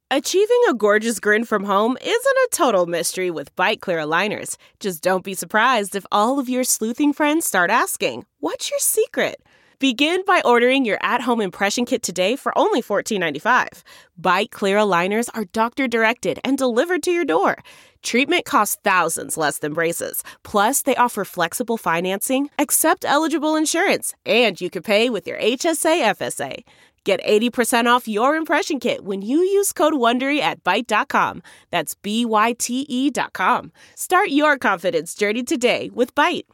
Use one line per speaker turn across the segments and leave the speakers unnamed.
Achieving a gorgeous grin from home isn't a total mystery with Byte Clear aligners. Just don't be surprised if all of your sleuthing friends start asking, "What's your secret?" Begin by ordering your at-home impression kit today for only $14.95. Byte Clear aligners are doctor-directed and delivered to your door. Treatment costs thousands less than braces. Plus, they offer flexible financing, accept eligible insurance, and you can pay with your HSA FSA. Get 80% off your impression kit when you use code WONDERY at Byte.com. That's BYTE.com. Start your confidence journey today with Byte.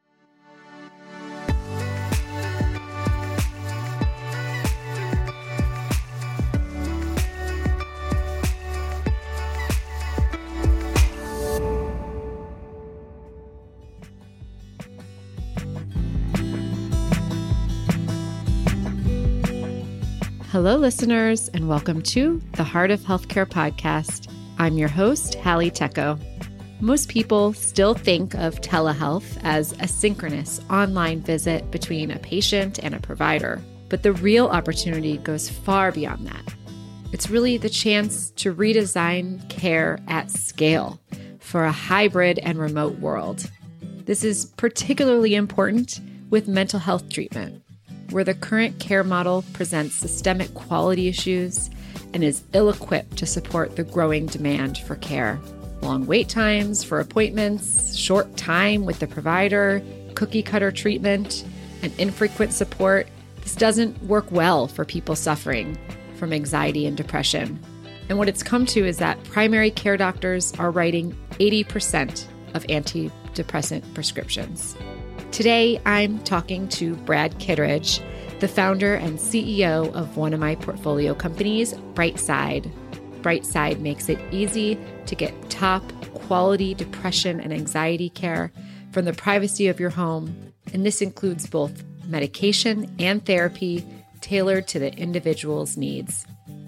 Hello, listeners, and welcome to the Heart of Healthcare podcast. I'm your host, Hallie Tecco. Most people still think of telehealth as a synchronous online visit between a patient and a provider, but the real opportunity goes far beyond that. It's really the chance to redesign care at scale for a hybrid and remote world. This is particularly important with mental health treatment, where the current care model presents systemic quality issues and is ill-equipped to support the growing demand for care. Long wait times for appointments, short time with the provider, cookie-cutter treatment, and infrequent support. This doesn't work well for people suffering from anxiety and depression. And what it's come to is that primary care doctors are writing 80% of antidepressant prescriptions. Today, I'm talking to Brad Kittredge, the founder and CEO of one of my portfolio companies, Brightside. Brightside makes it easy to get top quality depression and anxiety care from the privacy of your home. And this includes both medication and therapy tailored to the individual's needs.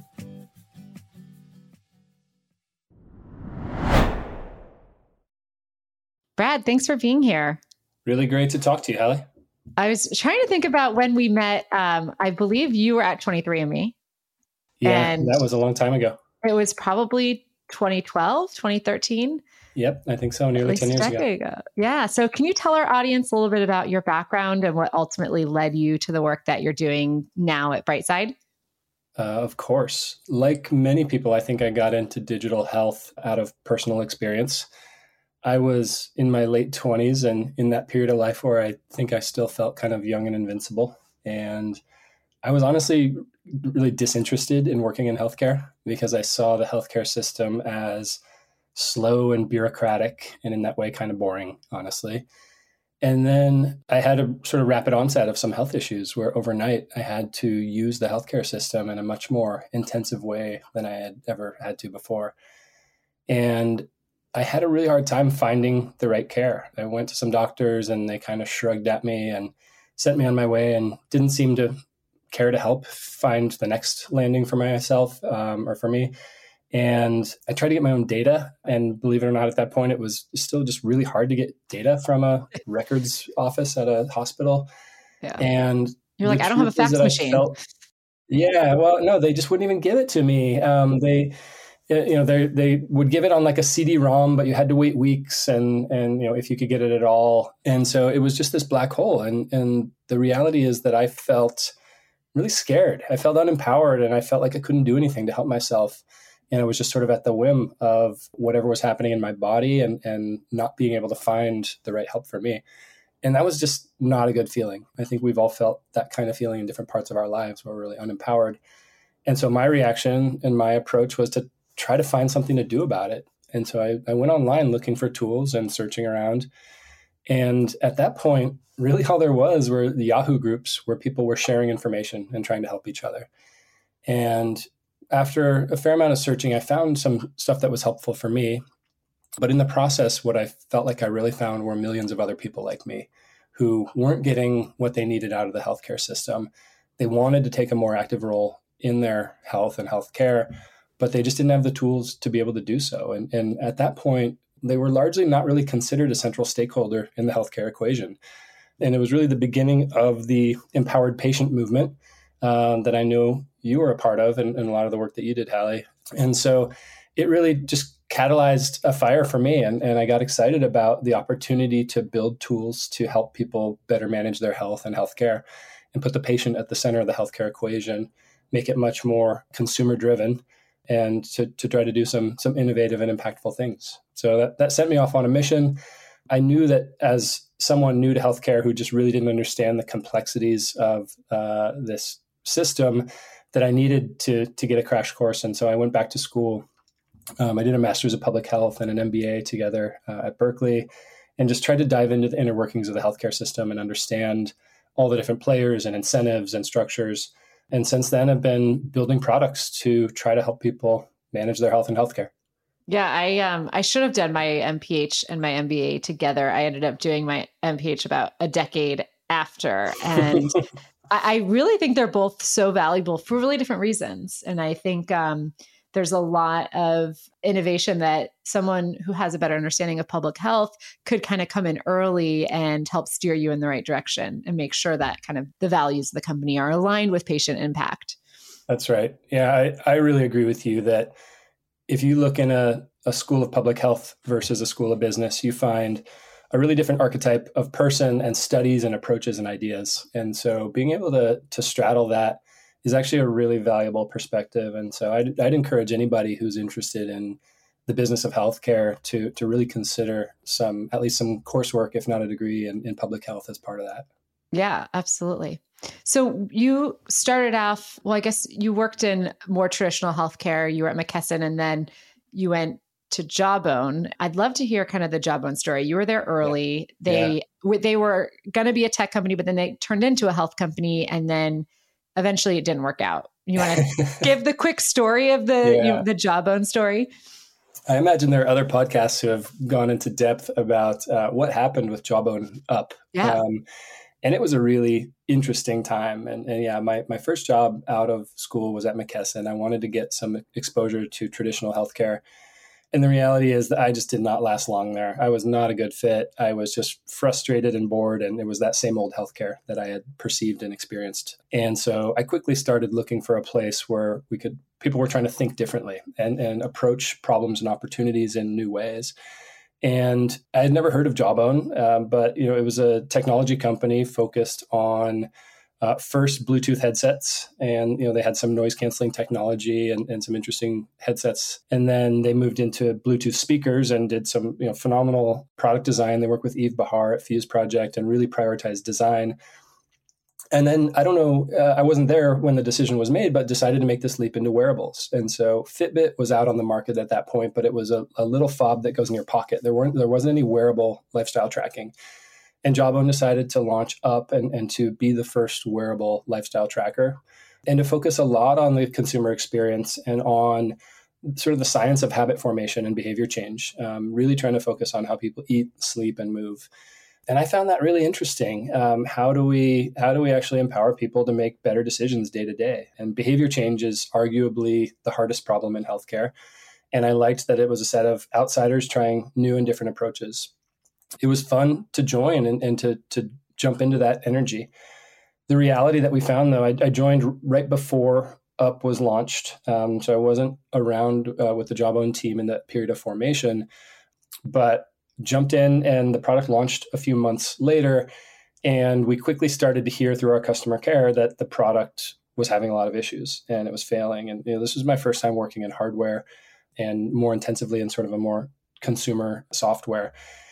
Brad, thanks for being here.
Really great to talk to you, Hallie.
I was trying to think about when we met. I believe you were at 23andMe.
Yeah,
and
that was a long time ago.
It was probably 2012, 2013.
Yep, I think so. Nearly 10 years ago.
Yeah. So can you tell our audience a little bit about your background and what ultimately led you to the work that you're doing now at Brightside?
Of course. Like many people, I think I got into digital health out of personal experience. I was in my late 20s and in that period of life where I think I still felt kind of young and invincible. And I was honestly really disinterested in working in healthcare because I saw the healthcare system as slow and bureaucratic and in that way kind of boring, honestly. And then I had a sort of rapid onset of some health issues where overnight I had to use the healthcare system in a much more intensive way than I had ever had to before. And I had a really hard time finding the right care. I went to some doctors and they kind of shrugged at me and sent me on my way and didn't seem to care to help find the next landing for myself or for me. And I tried to get my own data. And believe it or not, at that point, it was still just really hard to get data from a records office at a hospital.
Yeah.
And
you're like, I don't have a fax machine.
No, they just wouldn't even give it to me. They would give it on like a CD-ROM, but you had to wait weeks and if you could get it at all. And so it was just this black hole. And the reality is that I felt really scared. I felt unempowered and I felt like I couldn't do anything to help myself. And I was just sort of at the whim of whatever was happening in my body and not being able to find the right help for me. And that was just not a good feeling. I think we've all felt that kind of feeling in different parts of our lives where we're really unempowered. And so my reaction and my approach was to try to find something to do about it. And so I went online looking for tools and searching around. And at that point, really all there was were the Yahoo groups where people were sharing information and trying to help each other. And after a fair amount of searching, I found some stuff that was helpful for me. But in the process, what I felt like I really found were millions of other people like me who weren't getting what they needed out of the healthcare system. They wanted to take a more active role in their health and healthcare, but they just didn't have the tools to be able to do so. And at that point, they were largely not really considered a central stakeholder in the healthcare equation. And it was really the beginning of the empowered patient movement that I know you were a part of and a lot of the work that you did, Hallie, And so it really just catalyzed a fire for me. And I got excited about the opportunity to build tools to help people better manage their health and healthcare and put the patient at the center of the healthcare equation, make it much more consumer driven, and to try to do some innovative and impactful things. So that set me off on a mission. I knew that as someone new to healthcare who just really didn't understand the complexities of this system, that I needed to get a crash course. And so I went back to school. I did a master's of public health and an MBA together at Berkeley, and just tried to dive into the inner workings of the healthcare system and understand all the different players and incentives and structures. And since then, I've been building products to try to help people manage their health and healthcare.
Yeah, I should have done my MPH and my MBA together. I ended up doing my MPH about a decade after. And I really think they're both so valuable for really different reasons. And I think there's a lot of innovation that someone who has a better understanding of public health could kind of come in early and help steer you in the right direction and make sure that kind of the values of the company are aligned with patient impact.
That's right. Yeah, I really agree with you that if you look in a school of public health versus a school of business, you find a really different archetype of person and studies and approaches and ideas. And so being able to straddle that is actually a really valuable perspective. And so I'd encourage anybody who's interested in the business of healthcare to really consider at least some coursework, if not a degree in public health as part of that.
Yeah, absolutely. So you started off, well, I guess you worked in more traditional healthcare. You were at McKesson and then you went to Jawbone. I'd love to hear kind of the Jawbone story. You were there early. Yeah. They were going to be a tech company, but then they turned into a health company, and then eventually it didn't work out. You want to give the quick story of the Jawbone story?
I imagine there are other podcasts who have gone into depth about what happened with Jawbone Up.
Yeah.
And it was a really interesting time. And yeah, my first job out of school was at McKesson. I wanted to get some exposure to traditional healthcare. And the reality is that I just did not last long there. I was not a good fit. I was just frustrated and bored. And it was that same old healthcare that I had perceived and experienced. And so I quickly started looking for a place where people were trying to think differently and approach problems and opportunities in new ways. And I had never heard of Jawbone, but it was a technology company focused on first Bluetooth headsets, and they had some noise canceling technology and some interesting headsets. And then they moved into Bluetooth speakers and did some phenomenal product design. They worked with Eve Bahar at Fuse Project and really prioritized design. And then I don't know, I wasn't there when the decision was made, but decided to make this leap into wearables. And so Fitbit was out on the market at that point, but it was a little fob that goes in your pocket. There wasn't any wearable lifestyle tracking. And Jawbone decided to launch Up and to be the first wearable lifestyle tracker, and to focus a lot on the consumer experience and on sort of the science of habit formation and behavior change, really trying to focus on how people eat, sleep, and move. And I found that really interesting. How do we actually empower people to make better decisions day to day? And behavior change is arguably the hardest problem in healthcare. And I liked that it was a set of outsiders trying new and different approaches. It was fun to join and to jump into that energy. The reality that we found, though, I joined right before Up was launched. So I wasn't around with the Jawbone team in that period of formation, but jumped in, and the product launched a few months later. And we quickly started to hear through our customer care that the product was having a lot of issues and it was failing. And this was my first time working in hardware and more intensively in sort of a more consumer software.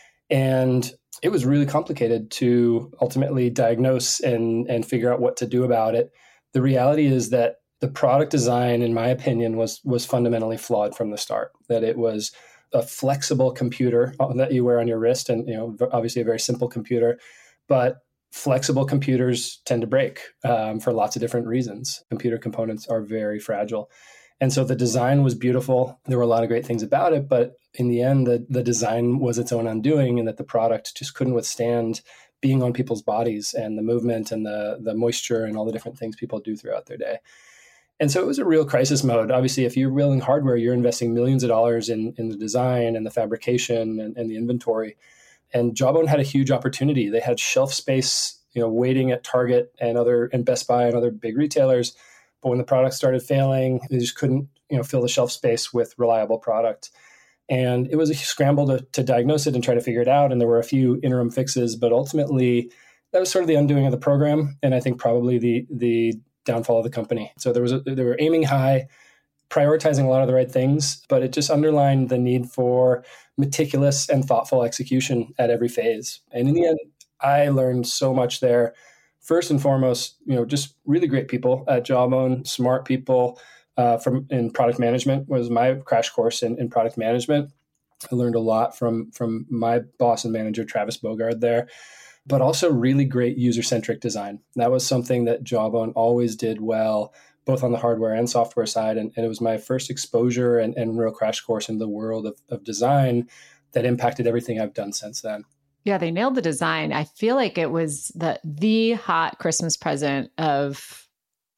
And it was really complicated to ultimately diagnose and figure out what to do about it. The reality is that the product design, in my opinion, was fundamentally flawed from the start, that it was a flexible computer that you wear on your wrist, and obviously a very simple computer, but flexible computers tend to break for lots of different reasons. Computer components are very fragile. And so the design was beautiful. There were a lot of great things about it, but in the end, the design was its own undoing, and that the product just couldn't withstand being on people's bodies and the movement and the moisture and all the different things people do throughout their day. And so it was a real crisis mode. Obviously, if you're building hardware, you're investing millions of dollars in the design and the fabrication and the inventory. And Jawbone had a huge opportunity. They had shelf space, waiting at Target and Best Buy and other big retailers. But when the product started failing, they just couldn't fill the shelf space with reliable product. And it was a scramble to diagnose it and try to figure it out. And there were a few interim fixes, but ultimately that was sort of the undoing of the program. And I think probably the downfall of the company. So they were aiming high, prioritizing a lot of the right things, but it just underlined the need for meticulous and thoughtful execution at every phase. And in the end, I learned so much there. First and foremost, just really great people at Jawbone, smart people in product management was my crash course in product management. I learned a lot from my boss and manager, Travis Bogard there, but also really great user-centric design. That was something that Jawbone always did well, both on the hardware and software side. And it was my first exposure and real crash course in the world of design that impacted everything I've done since then.
Yeah, they nailed the design. I feel like it was the hot Christmas present of,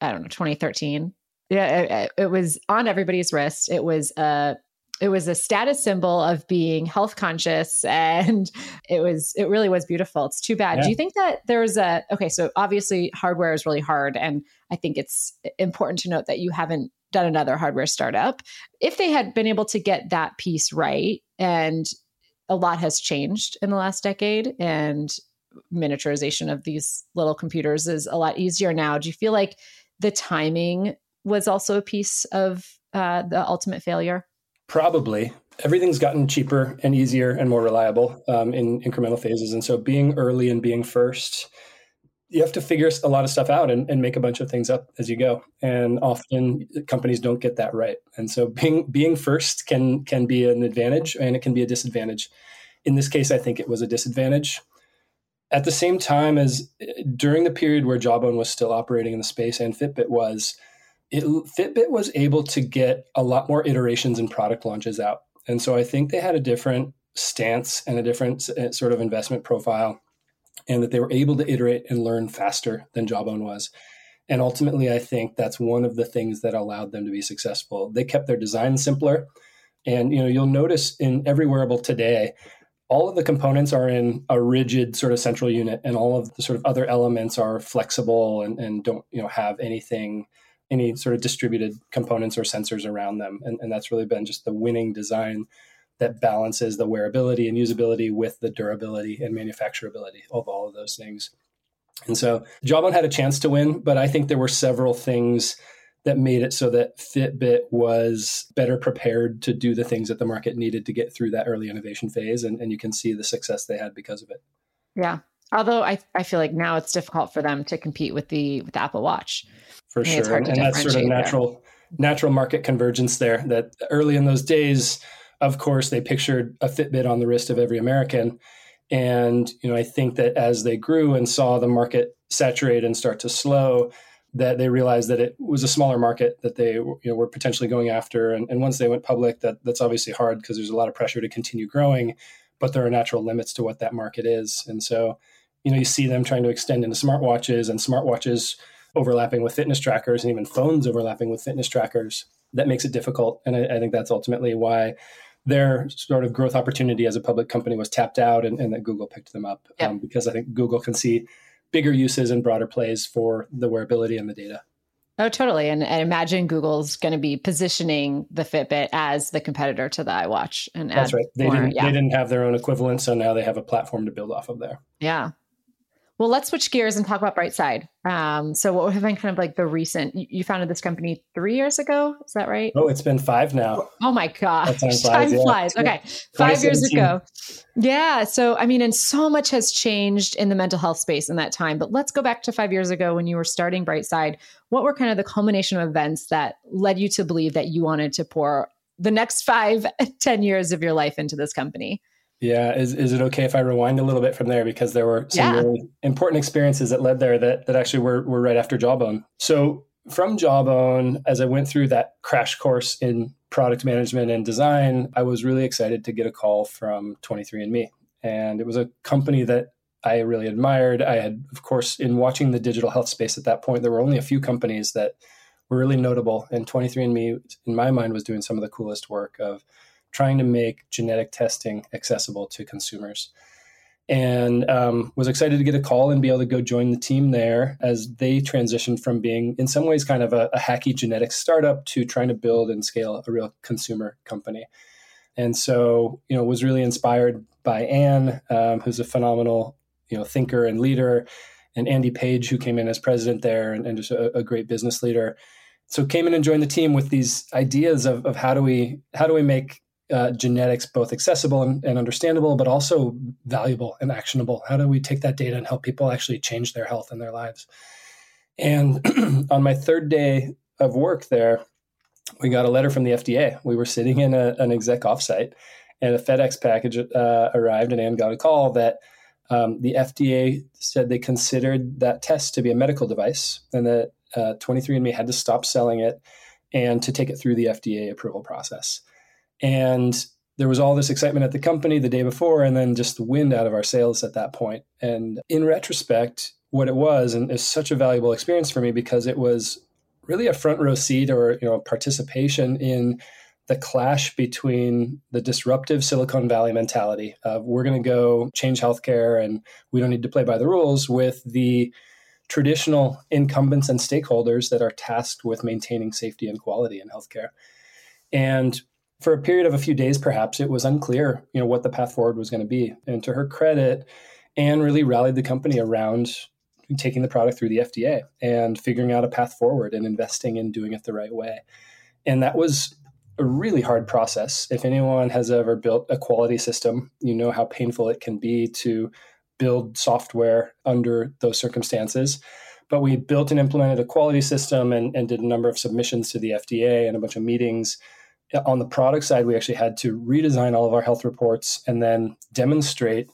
2013. Yeah, it was on everybody's wrist. It was a status symbol of being health conscious, and it really was beautiful. It's too bad. Yeah. Do you think that so obviously hardware is really hard, and I think it's important to note that you haven't done another hardware startup. If they had been able to get that piece right, and a lot has changed in the last decade, and miniaturization of these little computers is a lot easier now. Do you feel like the timing was also a piece of the ultimate failure?
Probably. Everything's gotten cheaper and easier and more reliable in incremental phases. And so being early and being first, you have to figure a lot of stuff out and make a bunch of things up as you go. And often companies don't get that right. And so being first can be an advantage and it can be a disadvantage. In this case, I think it was a disadvantage. At the same time as during the period where Jawbone was still operating in the space and Fitbit was, Fitbit was able to get a lot more iterations and product launches out. And so I think they had a different stance and a different sort of investment profile, and that they were able to iterate and learn faster than Jawbone was. And ultimately, I think that's one of the things that allowed them to be successful. They kept their design simpler. And you'll notice in every wearable today, all of the components are in a rigid sort of central unit, and all of the sort of other elements are flexible and don't have any sort of distributed components or sensors around them. And that's really been just the winning design that balances the wearability and usability with the durability and manufacturability of all of those things. And so Jawbone had a chance to win, but I think there were several things that made it so that Fitbit was better prepared to do the things that the market needed to get through that early innovation phase. And you can see the success they had because of it.
Yeah. Although I feel like now it's difficult for them to compete with the Apple Watch.
For sure. And that's sort of natural market convergence there, that early in those days, of course, they pictured a Fitbit on the wrist of every American. And, I think that as they grew and saw the market saturate and start to slow, that they realized that it was a smaller market that they were potentially going after. And once they went public, that's obviously hard because there's a lot of pressure to continue growing, but there are natural limits to what that market is. And so, you see them trying to extend into smartwatches, and smartwatches overlapping with fitness trackers, and even phones overlapping with fitness trackers. That makes it difficult. And I think that's ultimately why their sort of growth opportunity as a public company was tapped out, and that Google picked them up. Yep. Because I think Google can see bigger uses and broader plays for the wearability and the data.
Oh, totally. And I imagine Google's going to be positioning the Fitbit as the competitor to the iWatch. And
that's right. They didn't have their own equivalent, so now they have a platform to build off of there.
Yeah. Well, let's switch gears and talk about Brightside. So what have been kind of like the recent, you founded this company 3 years ago, is that right?
Oh, it's been 5 now.
Oh my gosh. Time flies. Okay. 5 years ago. Yeah. So, and so much has changed in the mental health space in that time, but let's go back to 5 years ago when you were starting Brightside. What were kind of the culmination of events that led you to believe that you wanted to pour the next 5-10 years of your life into this company?
Yeah. Is it okay if I rewind a little bit from there? Because there were some really important experiences that led there that actually were right after Jawbone. So from Jawbone, as I went through that crash course in product management and design, I was really excited to get a call from 23andMe. And it was a company that I really admired. I had, of course, in watching the digital health space at that point, there were only a few companies that were really notable. And 23andMe, in my mind, was doing some of the coolest work of trying to make genetic testing accessible to consumers. and was excited to get a call and be able to go join the team there as they transitioned from being, in some ways, kind of a hacky genetics startup to trying to build and scale a real consumer company. And so, was really inspired by Anne, who's a phenomenal, thinker and leader, and Andy Page, who came in as president there and just a great business leader. So came in and joined the team with these ideas of how do we make genetics both accessible and understandable, but also valuable and actionable. How do we take that data and help people actually change their health and their lives? And on my third day of work there, we got a letter from the FDA. We were sitting in an exec offsite, and a FedEx package arrived, and Anne got a call that the FDA said they considered that test to be a medical device, and that 23andMe had to stop selling it and to take it through the FDA approval process. And there was all this excitement at the company the day before, and then just the wind out of our sails at that point. And in retrospect, what it was, and it's such a valuable experience for me because it was really a front row seat or participation in the clash between the disruptive Silicon Valley mentality of we're going to go change healthcare and we don't need to play by the rules, with the traditional incumbents and stakeholders that are tasked with maintaining safety and quality in healthcare. And for a period of a few days, perhaps, it was unclear, what the path forward was going to be. And to her credit, Anne really rallied the company around taking the product through the FDA and figuring out a path forward and investing in doing it the right way. And that was a really hard process. If anyone has ever built a quality system, you know how painful it can be to build software under those circumstances. But we built and implemented a quality system and did a number of submissions to the FDA and a bunch of meetings. On the product side, we actually had to redesign all of our health reports and then demonstrate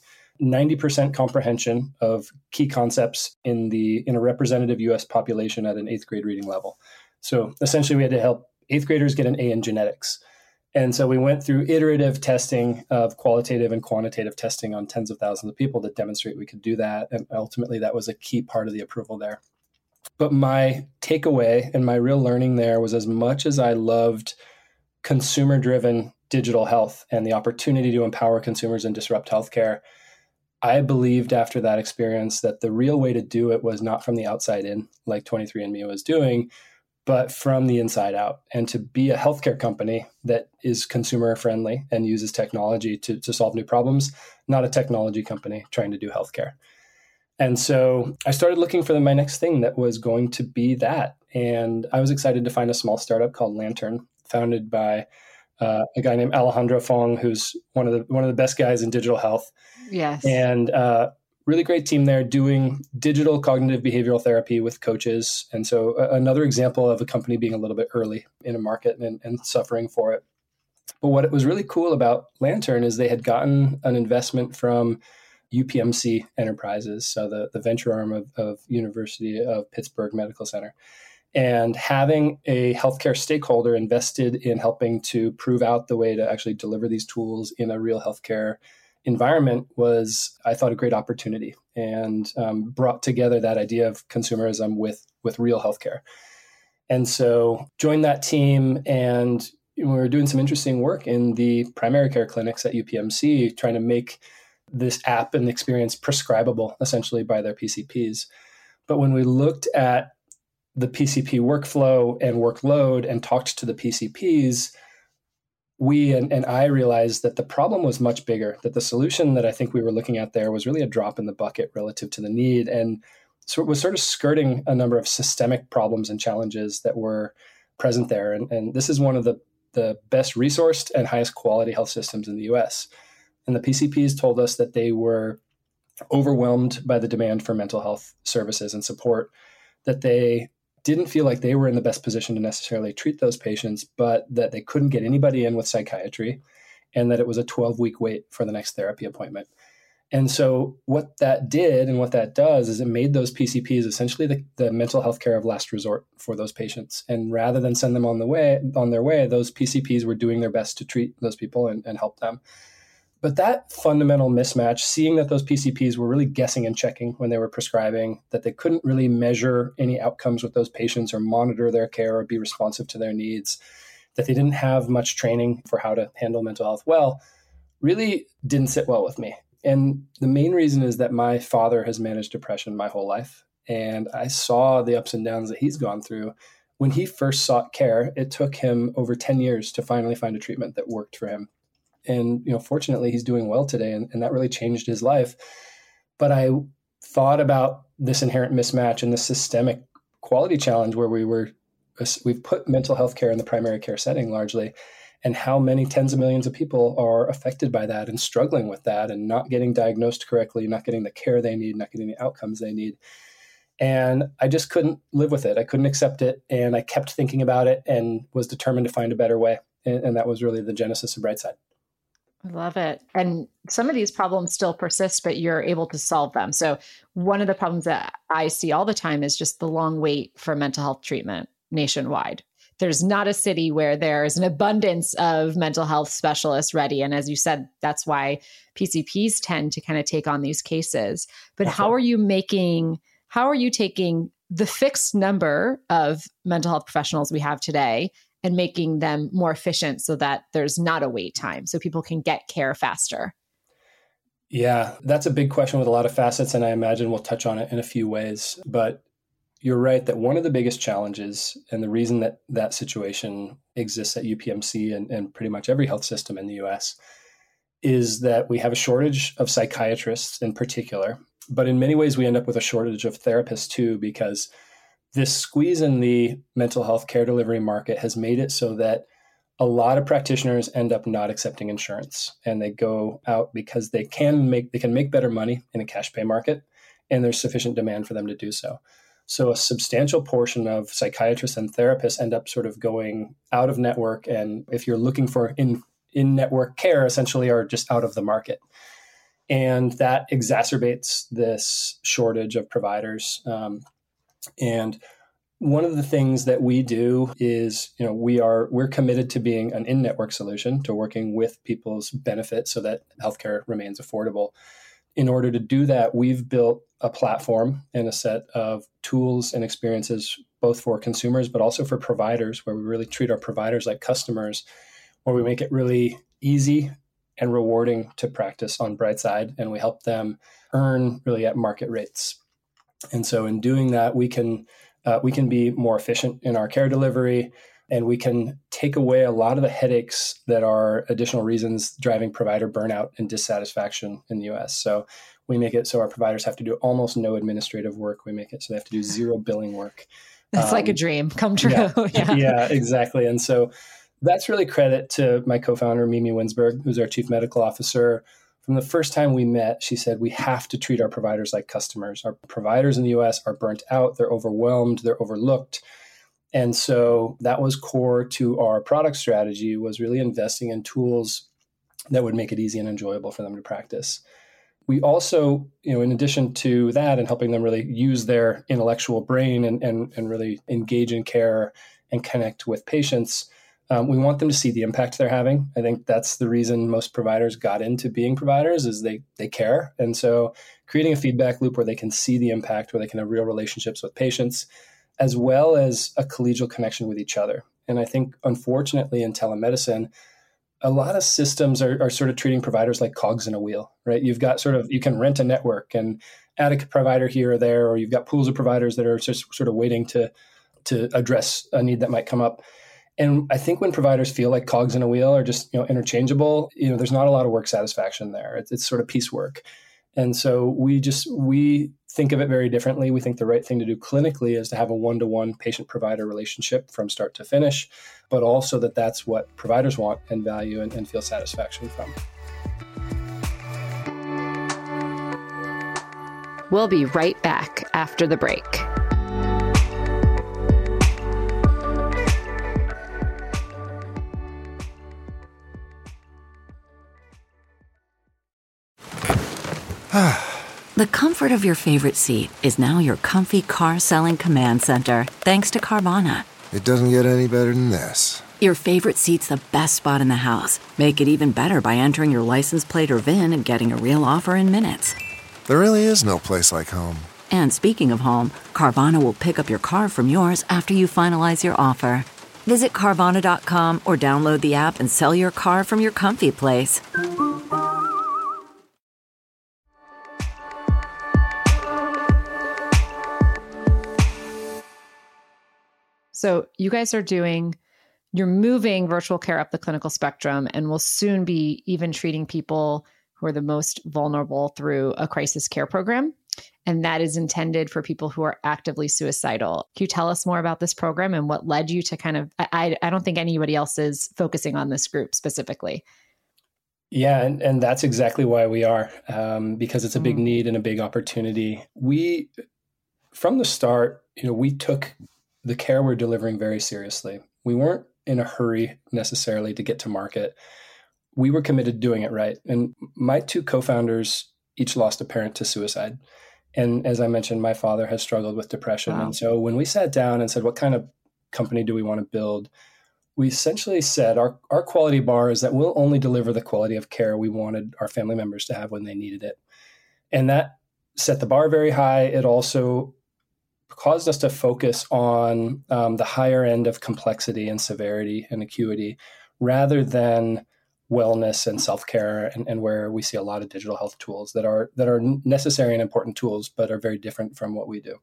90% comprehension of key concepts in a representative U.S. population at an 8th grade reading level. So essentially, we had to help 8th graders get an A in genetics. And so we went through iterative testing of qualitative and quantitative testing on tens of thousands of people to demonstrate we could do that. And ultimately, that was a key part of the approval there. But my takeaway and my real learning there was, as much as I loved consumer-driven digital health and the opportunity to empower consumers and disrupt healthcare, I believed after that experience that the real way to do it was not from the outside in, like 23andMe was doing, but from the inside out, and to be a healthcare company that is consumer friendly and uses technology to solve new problems, not a technology company trying to do healthcare. And so I started looking for my next thing that was going to be that. And I was excited to find a small startup called Lantern, founded by a guy named Alejandro Fong, who's one of the best guys in digital health.
Yes.
And really great team there doing digital cognitive behavioral therapy with coaches. And so another example of a company being a little bit early in a market and suffering for it. But what was really cool about Lantern is they had gotten an investment from UPMC Enterprises, so the venture arm of University of Pittsburgh Medical Center. And having a healthcare stakeholder invested in helping to prove out the way to actually deliver these tools in a real healthcare environment was, I thought, a great opportunity, and brought together that idea of consumerism with real healthcare. And so joined that team, and we were doing some interesting work in the primary care clinics at UPMC, trying to make this app and experience prescribable essentially by their PCPs. But when we looked at the PCP workflow and workload and talked to the PCPs, we and I realized that the problem was much bigger, that the solution that I think we were looking at there was really a drop in the bucket relative to the need, and so it was sort of skirting a number of systemic problems and challenges that were present there. And this is one of the best resourced and highest quality health systems in the US. And the PCPs told us that they were overwhelmed by the demand for mental health services and support, that they didn't feel like they were in the best position to necessarily treat those patients, but that they couldn't get anybody in with psychiatry, and that it was a 12-week wait for the next therapy appointment. And so what that did and what that does is it made those PCPs essentially the mental health care of last resort for those patients. And rather than send them on their way, those PCPs were doing their best to treat those people and help them. But that fundamental mismatch, seeing that those PCPs were really guessing and checking when they were prescribing, that they couldn't really measure any outcomes with those patients or monitor their care or be responsive to their needs, that they didn't have much training for how to handle mental health well, really didn't sit well with me. And the main reason is that my father has managed depression my whole life. And I saw the ups and downs that he's gone through. When he first sought care, it took him over 10 years to finally find a treatment that worked for him. And, fortunately, he's doing well today, and that really changed his life. But I thought about this inherent mismatch and the systemic quality challenge where we've put mental health care in the primary care setting largely, and how many tens of millions of people are affected by that and struggling with that and not getting diagnosed correctly, not getting the care they need, not getting the outcomes they need. And I just couldn't live with it. I couldn't accept it. And I kept thinking about it and was determined to find a better way. And that was really the genesis of Brightside.
I love it. And some of these problems still persist, but you're able to solve them. So one of the problems that I see all the time is just the long wait for mental health treatment nationwide. There's not a city where there's an abundance of mental health specialists ready. And as you said, that's why PCPs tend to kind of take on these cases. But how are you taking the fixed number of mental health professionals we have today and making them more efficient so that there's not a wait time so people can get care faster?
Yeah, that's a big question with a lot of facets, and I imagine we'll touch on it in a few ways. But you're right that one of the biggest challenges, and the reason that that situation exists at UPMC and pretty much every health system in the US, is that we have a shortage of psychiatrists in particular. But in many ways, we end up with a shortage of therapists too, because this squeeze in the mental health care delivery market has made it so that a lot of practitioners end up not accepting insurance, and they go out because they can make better money in a cash pay market, and there's sufficient demand for them to do so. So a substantial portion of psychiatrists and therapists end up sort of going out of network, and if you're looking for in-network care, essentially are just out of the market. And that exacerbates this shortage of providers. And one of the things that we do is, we're committed to being an in-network solution, to working with people's benefit so that healthcare remains affordable. In order to do that, we've built a platform and a set of tools and experiences, both for consumers, but also for providers, where we really treat our providers like customers, where we make it really easy and rewarding to practice on Brightside, and we help them earn really at market rates. And so in doing that, we can be more efficient in our care delivery, and we can take away a lot of the headaches that are additional reasons driving provider burnout and dissatisfaction in the US. So we make it so our providers have to do almost no administrative work. We make it so they have to do zero billing work.
That's like a dream come true.
Yeah, exactly. And so that's really credit to my co-founder, Mimi Winsberg, who's our chief medical officer. From the first time we met, she said, we have to treat our providers like customers. Our providers in the US are burnt out, they're overwhelmed, they're overlooked. And so that was core to our product strategy, was really investing in tools that would make it easy and enjoyable for them to practice. We also, in addition to that and helping them really use their intellectual brain and really engage in care and connect with patients, we want them to see the impact they're having. I think that's the reason most providers got into being providers, is they care. And so creating a feedback loop where they can see the impact, where they can have real relationships with patients, as well as a collegial connection with each other. And I think, unfortunately, in telemedicine, a lot of systems are sort of treating providers like cogs in a wheel, right? You've got you can rent a network and add a provider here or there, or you've got pools of providers that are just sort of waiting to address a need that might come up. And I think when providers feel like cogs in a wheel are just, interchangeable, there's not a lot of work satisfaction there. It's sort of piecework. And so we think of it very differently. We think the right thing to do clinically is to have a one-to-one patient-provider relationship from start to finish, but also that's what providers want and value and feel satisfaction from.
We'll be right back after the break.
The comfort of your favorite seat is now your comfy car selling command center, thanks to Carvana.
It doesn't get any better than this.
Your favorite seat's the best spot in the house. Make it even better by entering your license plate or VIN and getting a real offer in minutes.
There really is no place like home.
And speaking of home, Carvana will pick up your car from yours after you finalize your offer. Visit Carvana.com or download the app and sell your car from your comfy place.
So you guys you're moving virtual care up the clinical spectrum and will soon be even treating people who are the most vulnerable through a crisis care program. And that is intended for people who are actively suicidal. Can you tell us more about this program and what led you to I don't think anybody else is focusing on this group specifically.
Yeah, and that's exactly why we are, because it's a big need and a big opportunity. We, from the start, we took the care we're delivering very seriously. We weren't in a hurry necessarily to get to market. We were committed to doing it right. And my two co-founders each lost a parent to suicide. And as I mentioned, my father has struggled with depression. Wow. And so when we sat down and said, what kind of company do we want to build? We essentially said our quality bar is that we'll only deliver the quality of care we wanted our family members to have when they needed it. And that set the bar very high. It also caused us to focus on the higher end of complexity and severity and acuity rather than wellness and self-care and where we see a lot of digital health tools that are necessary and important tools, but are very different from what we do.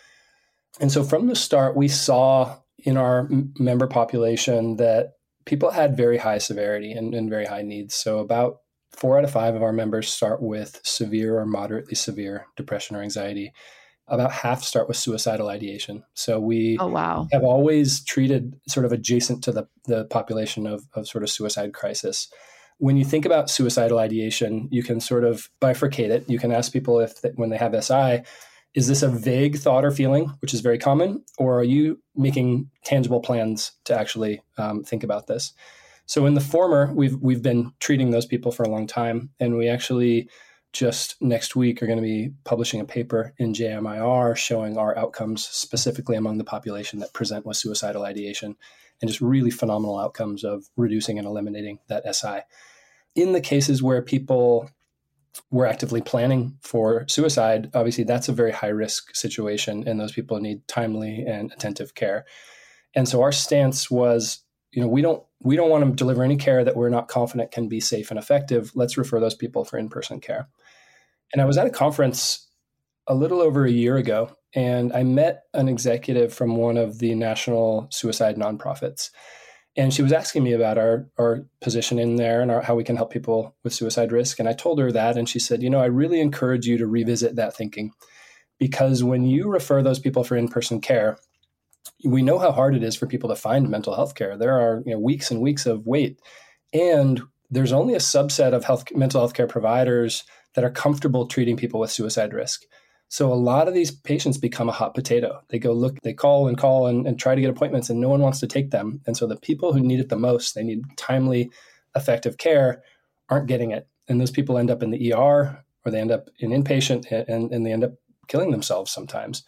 And so from the start, we saw in our member population that people had very high severity and very high needs. So about 4 out of 5 of our members start with severe or moderately severe depression or anxiety. About half start with suicidal ideation. So we have always treated sort of adjacent to the population of sort of suicide crisis. When you think about suicidal ideation, you can sort of bifurcate it. You can ask people when they have SI, is this a vague thought or feeling, which is very common, or are you making tangible plans to actually think about this? So in the former, we've been treating those people for a long time, and we actually just next week are going to be publishing a paper in JMIR showing our outcomes specifically among the population that present with suicidal ideation, and just really phenomenal outcomes of reducing and eliminating that SI. In the cases where people were actively planning for suicide, obviously that's a very high risk situation, and those people need timely and attentive care. And so our stance was, we don't want to deliver any care that we're not confident can be safe and effective. Let's refer those people for in-person care. And I was at a conference a little over a year ago, and I met an executive from one of the national suicide nonprofits. And she was asking me about our position in there and how we can help people with suicide risk. And I told her that, and she said, I really encourage you to revisit that thinking, because when you refer those people for in-person care, we know how hard it is for people to find mental health care. There are weeks and weeks of wait, and there's only a subset of mental health care providers that are comfortable treating people with suicide risk. So a lot of these patients become a hot potato. They call and try to get appointments, and no one wants to take them. And so the people who need it the most, they need timely, effective care, aren't getting it. And those people end up in the ER, or they end up in inpatient, and they end up killing themselves sometimes.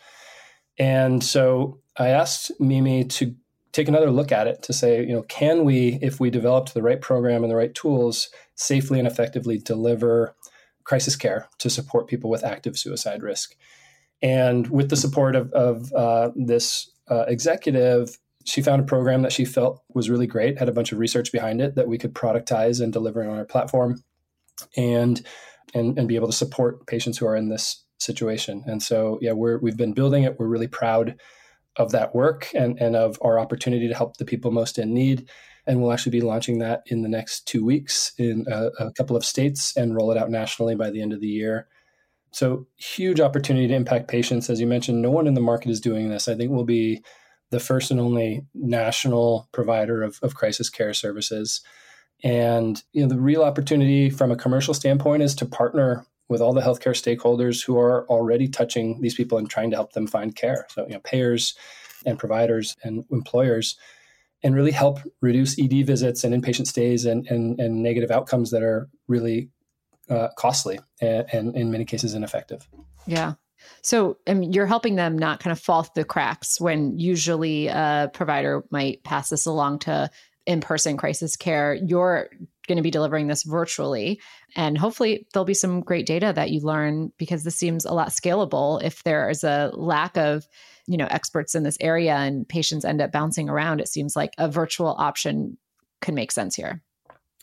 And so I asked Mimi to take another look at it to say, can we, if we developed the right program and the right tools, safely and effectively deliver crisis care to support people with active suicide risk? And with the support of this executive, she found a program that she felt was really great, had a bunch of research behind it that we could productize and deliver on our platform, and be able to support patients who are in this situation. And so, we've been building it. We're really proud of that work and of our opportunity to help the people most in need. And we'll actually be launching that in the next 2 weeks in a couple of states and roll it out nationally by the end of the year. So huge opportunity to impact patients. As you mentioned, no one in the market is doing this. I think we'll be the first and only national provider of crisis care services. And the real opportunity from a commercial standpoint is to partner with all the healthcare stakeholders who are already touching these people and trying to help them find care. So, payers and providers and employers, and really help reduce ED visits and inpatient stays and negative outcomes that are really costly and in many cases ineffective.
Yeah. So you're helping them not kind of fall through the cracks when usually a provider might pass this along to in-person crisis care. You're going to be delivering this virtually, and hopefully there'll be some great data that you learn, because this seems a lot scalable. If there is a lack of experts in this area and patients end up bouncing around, it seems like a virtual option could make sense here.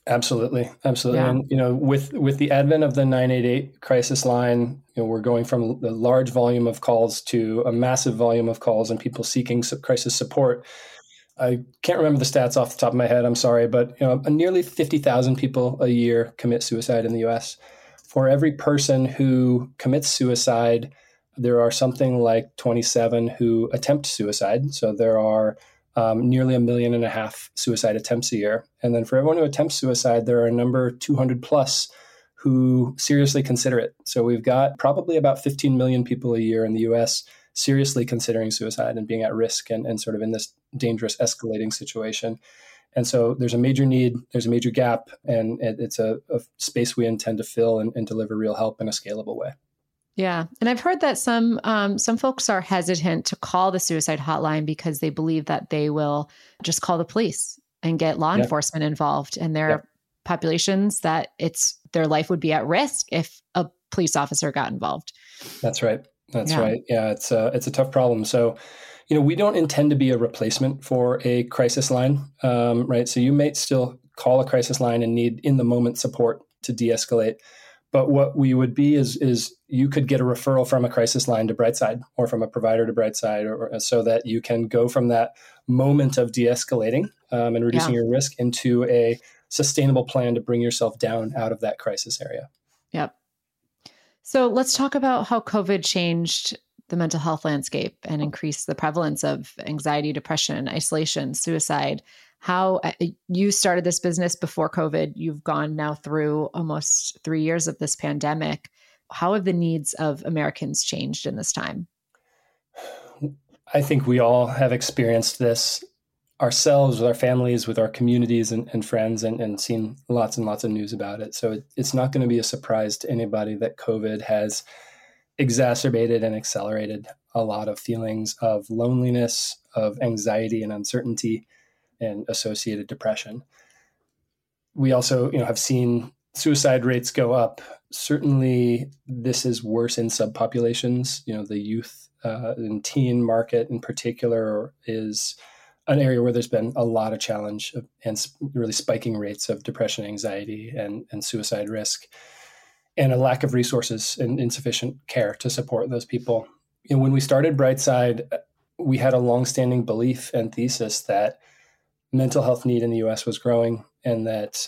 Absolutely. Absolutely.
Yeah.
And, with the advent of the 988 crisis line, we're going from a large volume of calls to a massive volume of calls and people seeking crisis support. I can't remember the stats off the top of my head. I'm sorry, but nearly 50,000 people a year commit suicide in the U.S. For every person who commits suicide, there are something like 27 who attempt suicide. So there are nearly 1.5 million suicide attempts a year. And then for everyone who attempts suicide, there are a number 200 plus who seriously consider it. So we've got probably about 15 million people a year in the US seriously considering suicide and being at risk and sort of in this dangerous escalating situation. And so there's a major need, there's a major gap, and it's a space we intend to fill and deliver real help in a scalable way.
Yeah. And I've heard that some folks are hesitant to call the suicide hotline because they believe that they will just call the police and get law enforcement involved. And there are populations that their life would be at risk if a police officer got involved.
That's right. That's right. Yeah, it's a tough problem. So, we don't intend to be a replacement for a crisis line, right? So you may still call a crisis line and need in the moment support to de-escalate. But what we would be is you could get a referral from a crisis line to Brightside or from a provider to Brightside, or so that you can go from that moment of de-escalating and reducing your risk into a sustainable plan to bring yourself down out of that crisis area.
Yep. So let's talk about how COVID changed the mental health landscape and increased the prevalence of anxiety, depression, isolation, suicide. How you started this business before COVID, you've gone now through almost 3 years of this pandemic. How have the needs of Americans changed in this time?
I think we all have experienced this ourselves, with our families, with our communities and friends, and seen lots and lots of news about it. So it's not going to be a surprise to anybody that COVID has exacerbated and accelerated a lot of feelings of loneliness, of anxiety and uncertainty, and associated depression. We also, have seen suicide rates go up. Certainly, this is worse in subpopulations. The youth and teen market in particular is an area where there's been a lot of challenge and really spiking rates of depression, anxiety, and suicide risk, and a lack of resources and insufficient care to support those people. When we started Brightside, we had a longstanding belief and thesis that mental health need in the U.S. was growing, and that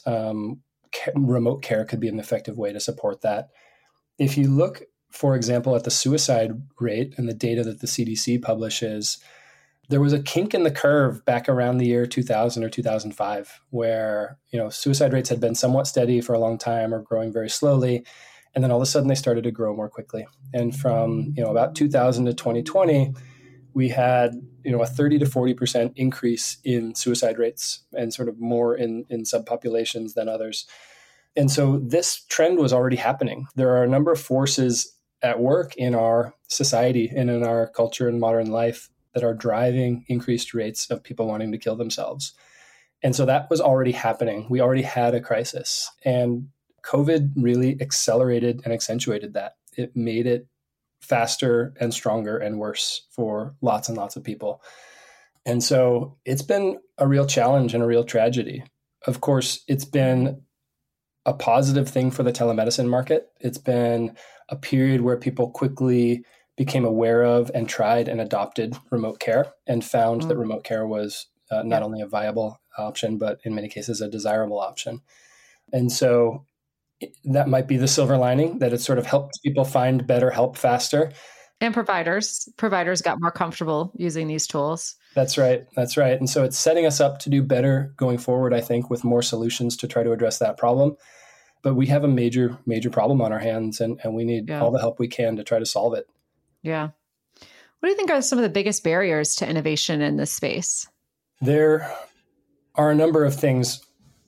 remote care could be an effective way to support that. If you look, for example, at the suicide rate and the data that the CDC publishes, there was a kink in the curve back around the year 2000 or 2005, where suicide rates had been somewhat steady for a long time or growing very slowly, and then all of a sudden they started to grow more quickly. And from about 2000 to 2020, we had a 30 to 40% increase in suicide rates, and sort of more in subpopulations than others. And so this trend was already happening. There are a number of forces at work in our society and in our culture and modern life that are driving increased rates of people wanting to kill themselves. And so that was already happening. We already had a crisis, and COVID really accelerated and accentuated that. It made it faster and stronger and worse for lots and lots of people. And so it's been a real challenge and a real tragedy. Of course, it's been a positive thing for the telemedicine market. It's been a period where people quickly became aware of and tried and adopted remote care, and found that remote care was not only a viable option, but in many cases a desirable option. And so that might be the silver lining, that it sort of helped people find better help faster.
And providers got more comfortable using these tools.
That's right. And so it's setting us up to do better going forward, I think, with more solutions to try to address that problem. But we have a major, major problem on our hands, and we need all the help we can to try to solve it.
Yeah. What do you think are some of the biggest barriers to innovation in this space?
There are a number of things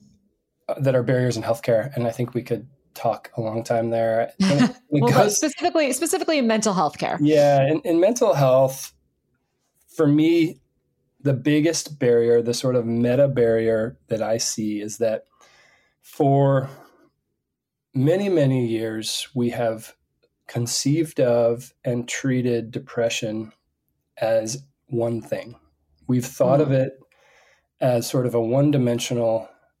that are barriers in healthcare, and I think we could talk a long time there.
Specifically in mental health care.
Yeah, in mental health, for me, the biggest barrier, the sort of meta barrier that I see, is that for many, many years, we have conceived of and treated depression as one thing. We've thought of it as sort of a one-dimensional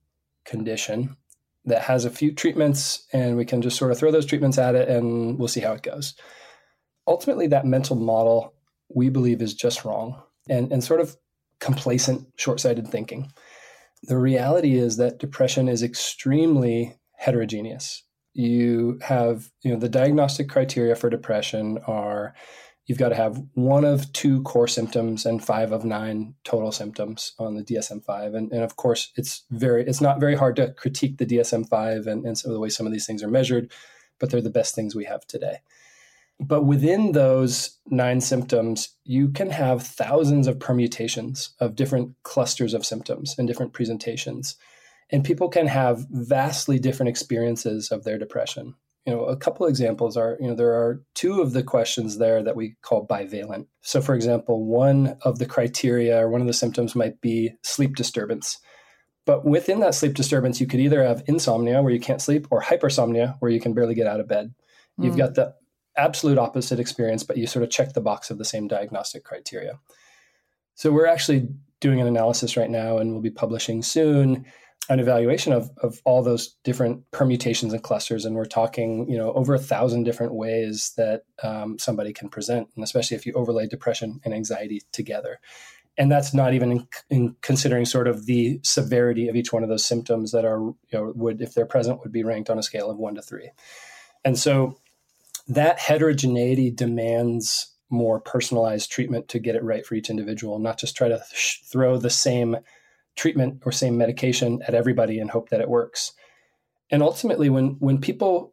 condition that has a few treatments, and we can just sort of throw those treatments at it and we'll see how it goes. Ultimately, that mental model, we believe, is just wrong and sort of complacent, short-sighted thinking. The reality is that depression is extremely heterogeneous. You have, the diagnostic criteria for depression are you've got to have 1 of 2 core symptoms and 5 of 9 total symptoms on the DSM-5. And of course, it's not very hard to critique the DSM-5 and some of the way some of these things are measured, but they're the best things we have today. But within those 9 symptoms, you can have thousands of permutations of different clusters of symptoms and different presentations. And people can have vastly different experiences of their depression. A couple of examples are, there are 2 of the questions there that we call bivalent. So for example, one of the criteria or one of the symptoms might be sleep disturbance. But within that sleep disturbance, you could either have insomnia where you can't sleep or hypersomnia where you can barely get out of bed. You've got the absolute opposite experience, but you sort of check the box of the same diagnostic criteria. So we're actually doing an analysis right now, and we'll be publishing soon an evaluation of all those different permutations and clusters. And we're talking, over 1,000 different ways that somebody can present, and especially if you overlay depression and anxiety together. And that's not even in considering sort of the severity of each one of those symptoms that are, if they're present, would be ranked on a scale of 1 to 3. And so that heterogeneity demands more personalized treatment to get it right for each individual, not just try to throw the same treatment or same medication at everybody and hope that it works. And ultimately, when people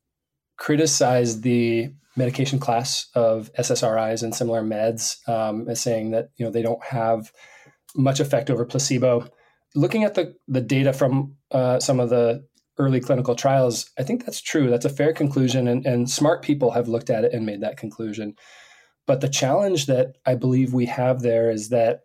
criticize the medication class of SSRIs and similar meds as saying that they don't have much effect over placebo, looking at the data from some of the early clinical trials, I think that's true. That's a fair conclusion, and smart people have looked at it and made that conclusion. But the challenge that I believe we have there is that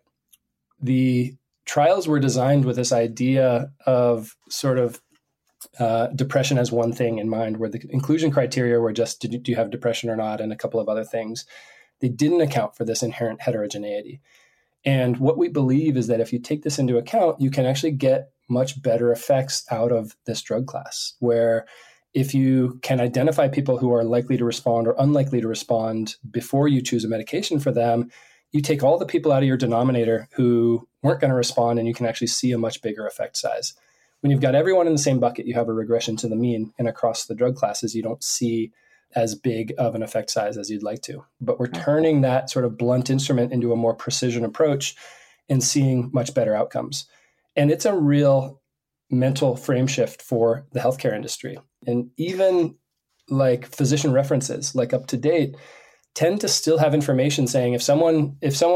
the trials were designed with this idea of sort of depression as one thing in mind, where the inclusion criteria were just, do you have depression or not, and a couple of other things. They didn't account for this inherent heterogeneity. And what we believe is that if you take this into account, you can actually get much better effects out of this drug class, where if you can identify people who are likely to respond or unlikely to respond before you choose a medication for them, you take all the people out of your denominator who weren't going to respond, and you can actually see a much bigger effect size. When you've got everyone in the same bucket, you have a regression to the mean, and across the drug classes, you don't see as big of an effect size as you'd like to. But we're turning that sort of blunt instrument into a more precision approach and seeing much better outcomes. And it's a real mental frame shift for the healthcare industry. And even like physician references, like UpToDate, tend to still have information saying if someone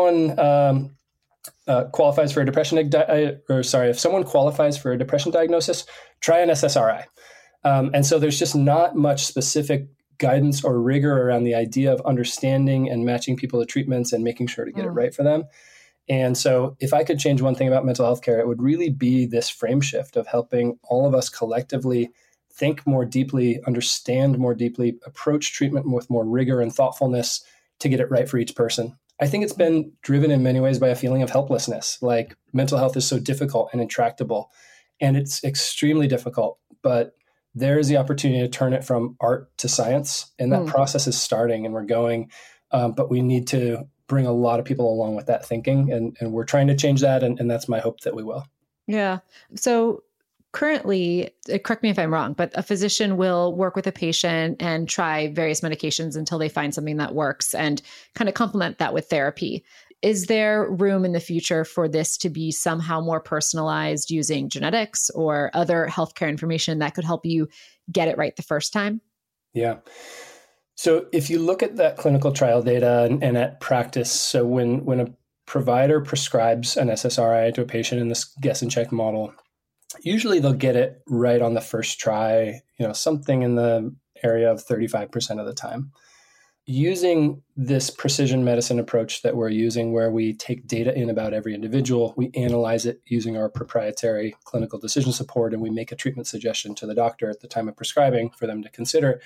qualifies for a depression diagnosis, try an SSRI. And so there's just not much specific guidance or rigor around the idea of understanding and matching people to treatments and making sure to get it right for them. And so if I could change one thing about mental health care, it would really be this frame shift of helping all of us collectively think more deeply, understand more deeply, approach treatment with more rigor and thoughtfulness to get it right for each person. I think it's been driven in many ways by a feeling of helplessness. Like mental health is so difficult and intractable, and it's extremely difficult, but there is the opportunity to turn it from art to science. And that process is starting, and we're going, but we need to bring a lot of people along with that thinking. And we're trying to change that. And that's my hope that we will. Yeah.
So currently, correct me if I'm wrong, but a physician will work with a patient and try various medications until they find something that works and kind of complement that with therapy. Is there room in the future for this to be somehow more personalized using genetics or other healthcare information that could help you get it right the first time?
Yeah. So if you look at that clinical trial data and at practice, so when a provider prescribes an SSRI to a patient in this guess and check model, usually they'll get it right on the first try, something in the area of 35% of the time. Using this precision medicine approach that we're using, where we take data in about every individual, we analyze it using our proprietary clinical decision support, and we make a treatment suggestion to the doctor at the time of prescribing for them to consider.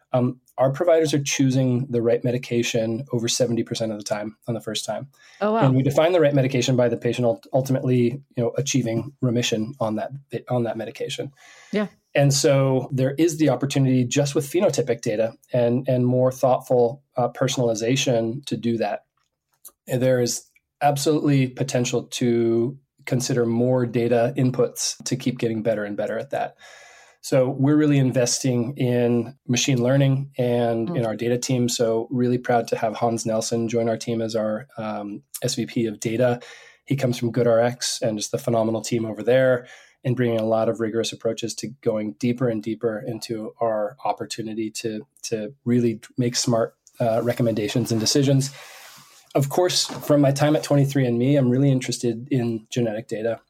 Our providers are choosing the right medication over 70% of the time on the first time.
Oh, wow.
And we define the right medication by the patient ultimately, achieving remission on that medication.
Yeah.
And so there is the opportunity just with phenotypic data and more thoughtful personalization to do that. And there is absolutely potential to consider more data inputs to keep getting better and better at that. So we're really investing in machine learning and in our data team. So really proud to have Hans Nelson join our team as our SVP of data. He comes from GoodRx and just the phenomenal team over there, and bringing a lot of rigorous approaches to going deeper and deeper into our opportunity to really make smart recommendations and decisions. Of course, from my time at 23andMe, I'm really interested in genetic data.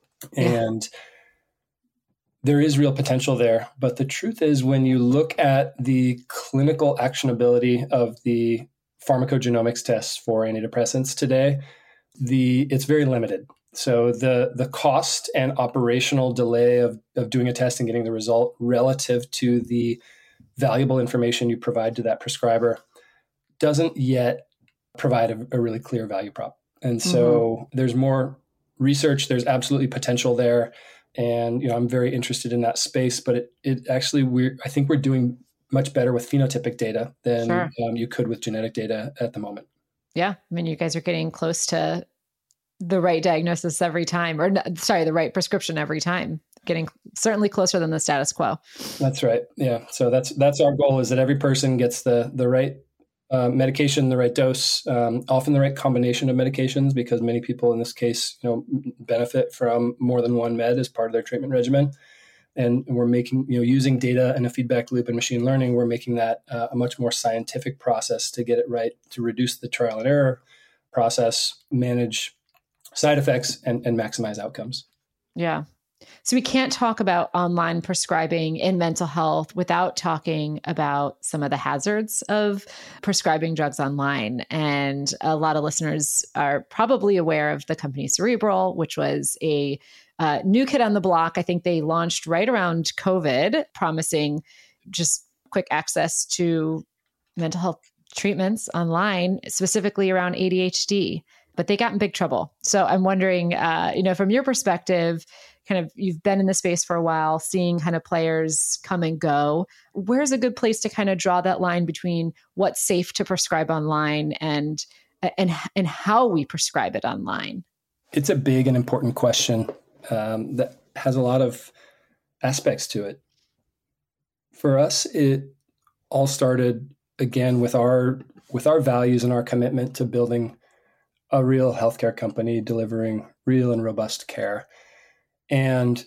And there is real potential there. But the truth is, when you look at the clinical actionability of the pharmacogenomics tests for antidepressants today, it's very limited. So the cost and operational delay of doing a test and getting the result relative to the valuable information you provide to that prescriber doesn't yet provide a really clear value prop. And so there's more research, there's absolutely potential there. And, I'm very interested in that space, but it actually, I think we're doing much better with phenotypic data than you could with genetic data at the moment.
Yeah. I mean, you guys are getting close to the right diagnosis every time, the right prescription every time, getting certainly closer than the status quo.
That's right. Yeah. So that's our goal, is that every person gets the right medication, the right dose, often the right combination of medications, because many people in this case, benefit from more than one med as part of their treatment regimen. And we're making, using data and a feedback loop and machine learning, we're making that a much more scientific process to get it right, to reduce the trial and error process, manage side effects, and maximize outcomes.
Yeah. So we can't talk about online prescribing in mental health without talking about some of the hazards of prescribing drugs online. And a lot of listeners are probably aware of the company Cerebral, which was a new kid on the block. I think they launched right around COVID, promising just quick access to mental health treatments online, specifically around ADHD. But they got in big trouble. So I'm wondering, from your perspective, kind of, you've been in the space for a while, seeing kind of players come and go. Where's a good place to kind of draw that line between what's safe to prescribe online and how we prescribe it online?
It's a big and important question that has a lot of aspects to it. For us, it all started again with our values and our commitment to building a real healthcare company delivering real and robust care. And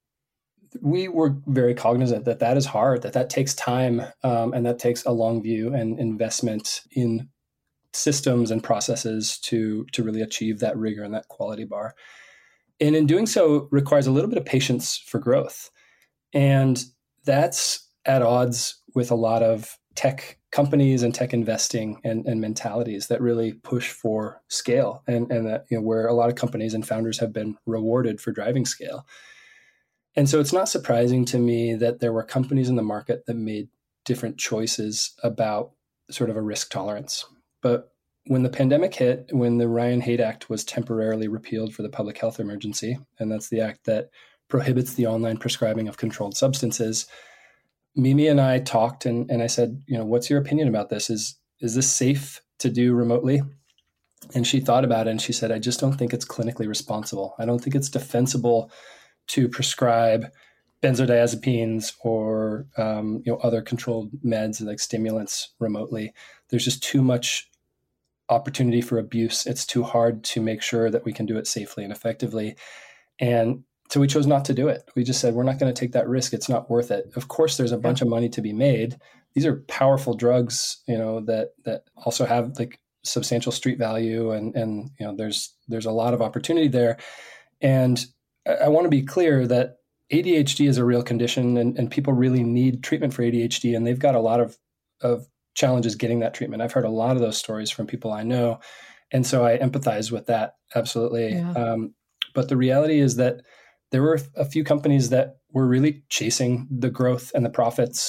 we were very cognizant that is hard, that takes time, and that takes a long view and investment in systems and processes to really achieve that rigor and that quality bar. And in doing so requires a little bit of patience for growth. And that's at odds with a lot of tech companies and tech investing and mentalities that really push for scale, and that, where a lot of companies and founders have been rewarded for driving scale. And so it's not surprising to me that there were companies in the market that made different choices about sort of a risk tolerance. But when the pandemic hit, when the Ryan-Haidt Act was temporarily repealed for the public health emergency, and that's the act that prohibits the online prescribing of controlled substances, Mimi and I talked, and I said, what's your opinion about this? Is this safe to do remotely? And she thought about it, and she said, I just don't think it's clinically responsible. I don't think it's defensible to prescribe benzodiazepines or other controlled meds like stimulants remotely. There's just too much opportunity for abuse. It's too hard to make sure that we can do it safely and effectively. And so we chose not to do it. We just said, we're not going to take that risk. It's not worth it. Of course, there's a bunch of money to be made. These are powerful drugs, that also have like substantial street value, and there's a lot of opportunity there. And I want to be clear that ADHD is a real condition, and people really need treatment for ADHD, and they've got a lot of challenges getting that treatment. I've heard a lot of those stories from people I know, and so I empathize with that absolutely. Yeah. But the reality is that there were a few companies that were really chasing the growth and the profits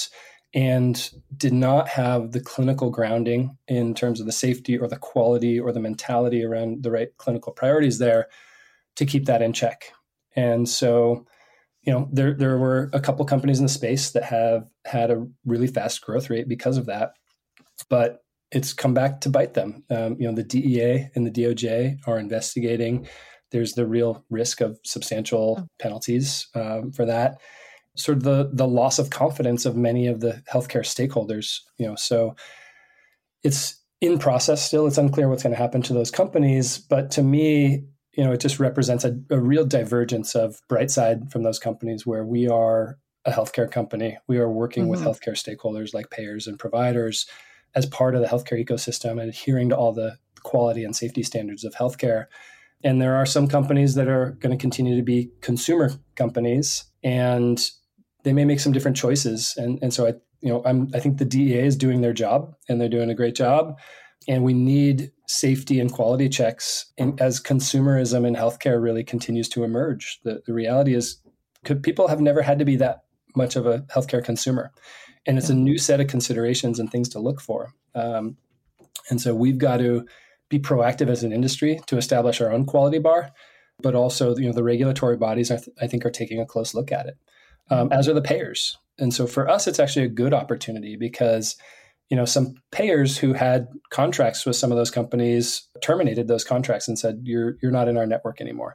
and did not have the clinical grounding in terms of the safety or the quality or the mentality around the right clinical priorities there to keep that in check. And so, there were a couple companies in the space that have had a really fast growth rate because of that, but it's come back to bite them. The DEA and the DOJ are investigating. There's the real risk of substantial penalties for that. Sort of the loss of confidence of many of the healthcare stakeholders. So it's in process still. It's unclear what's going to happen to those companies. But to me, it just represents a real divergence of Brightside from those companies, where we are a healthcare company. We are working with healthcare stakeholders like payers and providers as part of the healthcare ecosystem and adhering to all the quality and safety standards of healthcare. And there are some companies that are going to continue to be consumer companies, and they may make some different choices. And so I think the DEA is doing their job, and they're doing a great job. And we need safety and quality checks as consumerism in healthcare really continues to emerge. The reality is people have never had to be that much of a healthcare consumer. And it's a new set of considerations and things to look for. And so we've got to be proactive as an industry to establish our own quality bar, but also, the regulatory bodies, I think, are taking a close look at it, as are the payers. And so for us, it's actually a good opportunity because, some payers who had contracts with some of those companies terminated those contracts and said, you're not in our network anymore.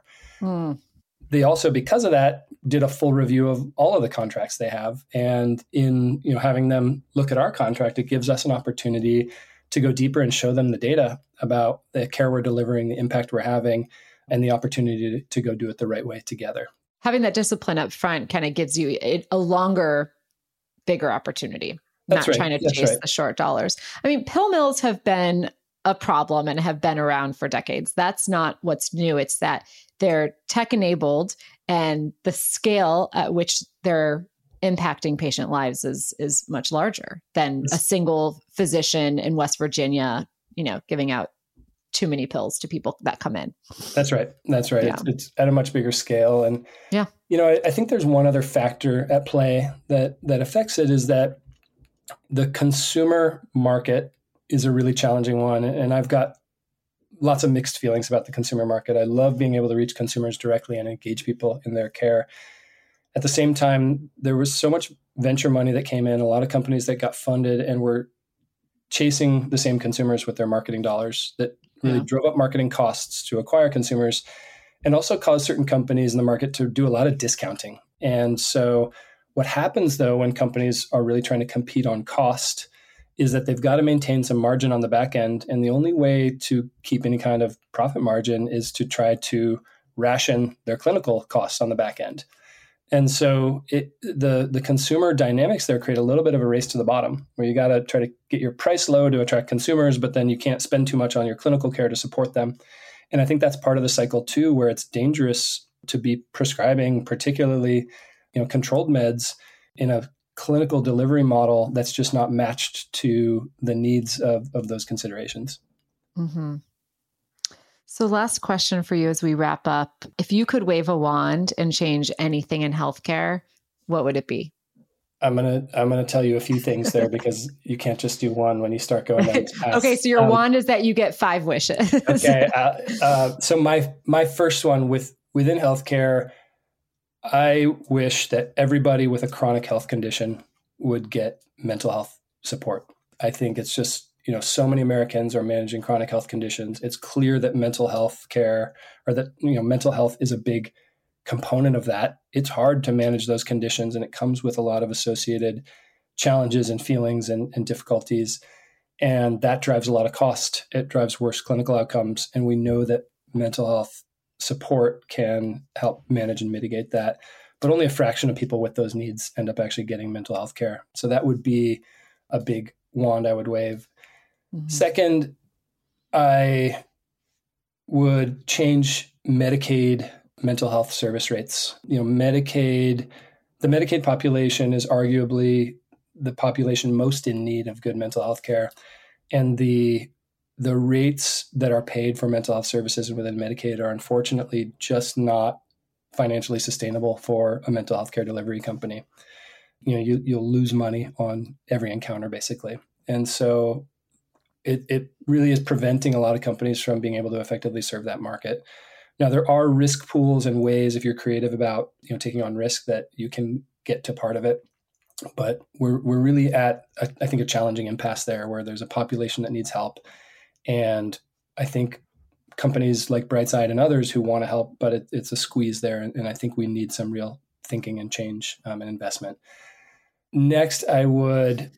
They also, because of that, did a full review of all of the contracts they have. And in having them look at our contract, it gives us an opportunity to go deeper and show them the data about the care we're delivering, the impact we're having, and the opportunity to go do it the right way together.
Having that discipline up front kind of gives you a longer, bigger opportunity.
That's
not
right.
trying to
That's
chase
right.
the short dollars. I mean, pill mills have been a problem and have been around for decades. That's not what's new. It's that they're tech enabled, and the scale at which they're impacting patient lives is much larger than a single physician in West Virginia, giving out too many pills to people that come in.
That's right. That's right.
Yeah.
It's at a much bigger scale. And, I think there's one other factor at play that affects it, is that the consumer market is a really challenging one. And I've got lots of mixed feelings about the consumer market. I love being able to reach consumers directly and engage people in their care. At the same time, there was so much venture money that came in, a lot of companies that got funded and were chasing the same consumers with their marketing dollars that really drove up marketing costs to acquire consumers, and also caused certain companies in the market to do a lot of discounting. And so what happens, though, when companies are really trying to compete on cost is that they've got to maintain some margin on the back end. And the only way to keep any kind of profit margin is to try to ration their clinical costs on the back end. And so the consumer dynamics there create a little bit of a race to the bottom, where you got to try to get your price low to attract consumers, but then you can't spend too much on your clinical care to support them. And I think that's part of the cycle too, where it's dangerous to be prescribing particularly controlled meds in a clinical delivery model that's just not matched to the needs of those considerations.
Mm-hmm. So last question for you as we wrap up. If you could wave a wand and change anything in healthcare, what would it be? I'm
gonna tell you a few things there because you can't just do one when you start going down this path.
Okay, so your wand is that you get 5 wishes.
Okay, so my first one within healthcare, I wish that everybody with a chronic health condition would get mental health support. I think it's just, so many Americans are managing chronic health conditions. It's clear that mental health care, or that, mental health is a big component of that. It's hard to manage those conditions, and it comes with a lot of associated challenges and feelings and difficulties. And that drives a lot of cost. It drives worse clinical outcomes. And we know that mental health support can help manage and mitigate that. But only a fraction of people with those needs end up actually getting mental health care. So that would be a big wand I would wave. Mm-hmm. Second, I would change Medicaid mental health service rates. The Medicaid population is arguably the population most in need of good mental health care. And the rates that are paid for mental health services within Medicaid are unfortunately just not financially sustainable for a mental health care delivery company. you'll lose money on every encounter basically. And so it really is preventing a lot of companies from being able to effectively serve that market. Now, there are risk pools and ways, if you're creative about taking on risk, that you can get to part of it. But we're really at, I think, a challenging impasse there where there's a population that needs help. And I think companies like Brightside and others who want to help, but it's a squeeze there. And I think we need some real thinking and change and investment. Next, I would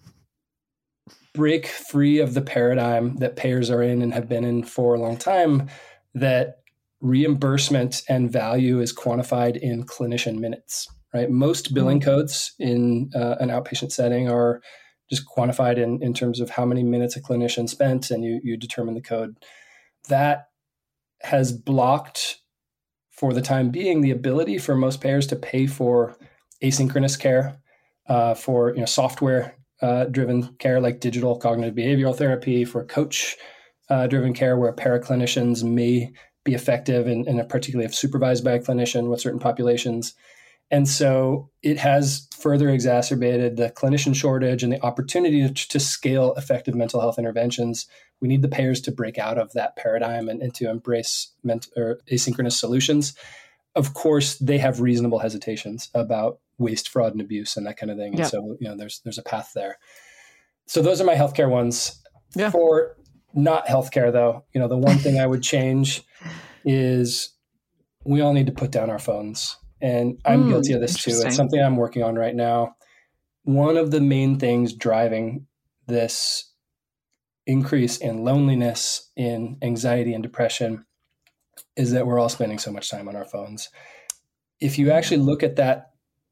break free of the paradigm that payers are in and have been in for a long time, that reimbursement and value is quantified in clinician minutes, right? Most billing codes in an outpatient setting are just quantified in terms of how many minutes a clinician spent, and you determine the code. That has blocked, for the time being, the ability for most payers to pay for asynchronous care, for software driven care like digital cognitive behavioral therapy, for coach driven care where paraclinicians may be effective in a particularly if supervised by a clinician with certain populations. And so it has further exacerbated the clinician shortage and the opportunity to scale effective mental health interventions. We need the payers to break out of that paradigm and to embrace asynchronous solutions. Of course, they have reasonable hesitations about waste, fraud, and abuse and that kind of thing. And so, there's a path there. So those are my healthcare ones. Yeah. For not healthcare, though, the one thing I would change is we all need to put down our phones. And I'm guilty of this too. It's something I'm working on right now. One of the main things driving this increase in loneliness, in anxiety and depression is that we're all spending so much time on our phones. If you actually look at that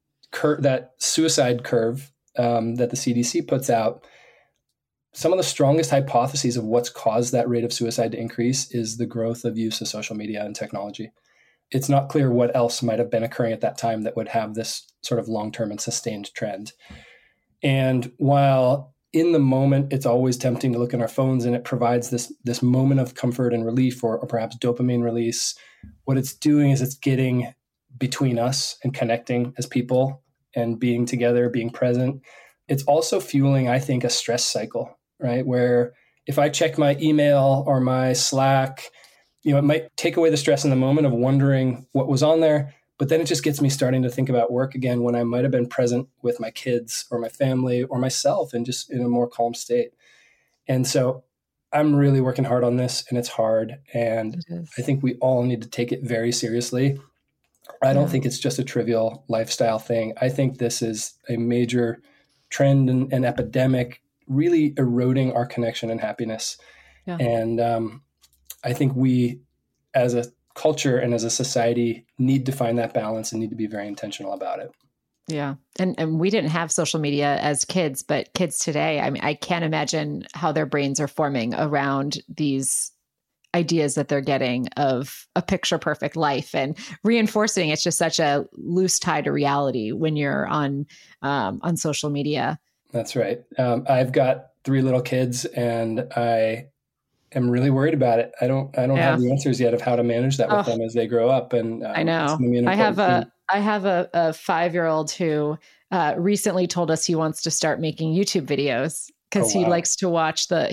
suicide curve that the CDC puts out, some of the strongest hypotheses of what's caused that rate of suicide to increase is the growth of use of social media and technology. It's not clear what else might have been occurring at that time that would have this sort of long-term and sustained trend. And while in the moment, it's always tempting to look at our phones and it provides this moment of comfort and relief or perhaps dopamine release, what it's doing is it's getting between us and connecting as people and being together, being present. It's also fueling, I think, a stress cycle, right? Where if I check my email or my Slack, it might take away the stress in the moment of wondering what was on there, but then it just gets me starting to think about work again when I might have been present with my kids or my family or myself and just in a more calm state. And so I'm really working hard on this, and it's hard. And I think we all need to take it very seriously. I don't think it's just a trivial lifestyle thing. I think this is a major trend and epidemic, really eroding our connection and happiness. Yeah. And I think we, as a culture and as a society, need to find that balance and need to be very intentional about it.
Yeah. And we didn't have social media as kids, but kids today, I mean, I can't imagine how their brains are forming around these ideas that they're getting of a picture perfect life and reinforcing. It's just such a loose tie to reality when you're on social media. That's right.
I've got 3 little kids, and I am really worried about it. I don't have the answers yet of how to manage that with them as they grow up. And
I know I have a 5-year-old who recently told us he wants to start making YouTube videos because he likes to watch the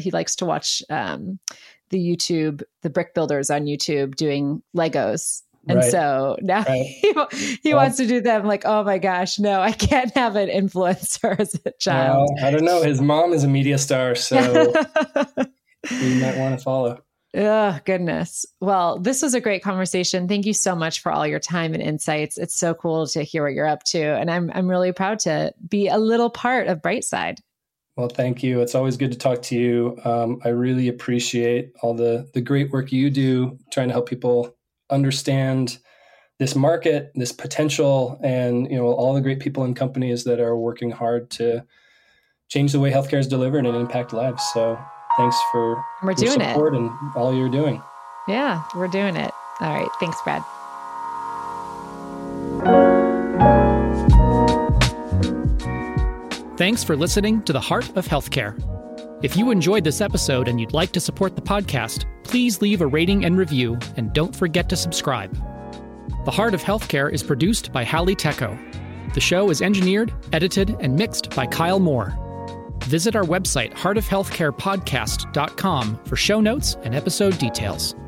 YouTube, the brick builders on YouTube doing Legos. And so now he wants to do them. Like, oh my gosh, no, I can't have an influencer as a child.
Well, I don't know. His mom is a media star, so you might want to follow.
Oh, goodness. Well, this was a great conversation. Thank you so much for all your time and insights. It's so cool to hear what you're up to. And I'm really proud to be a little part of Brightside.
Well, thank you. It's always good to talk to you. I really appreciate all the great work you do trying to help people understand this market, this potential, and all the great people and companies that are working hard to change the way healthcare is delivered and impact lives. So thanks for your support and all you're doing.
Yeah, we're doing it. All right. Thanks, Brad.
Thanks for listening to The Heart of Healthcare. If you enjoyed this episode and you'd like to support the podcast, please leave a rating and review, and don't forget to subscribe. The Heart of Healthcare is produced by Hallie Tecco. The show is engineered, edited, and mixed by Kyle Moore. Visit our website, heartofhealthcarepodcast.com, for show notes and episode details.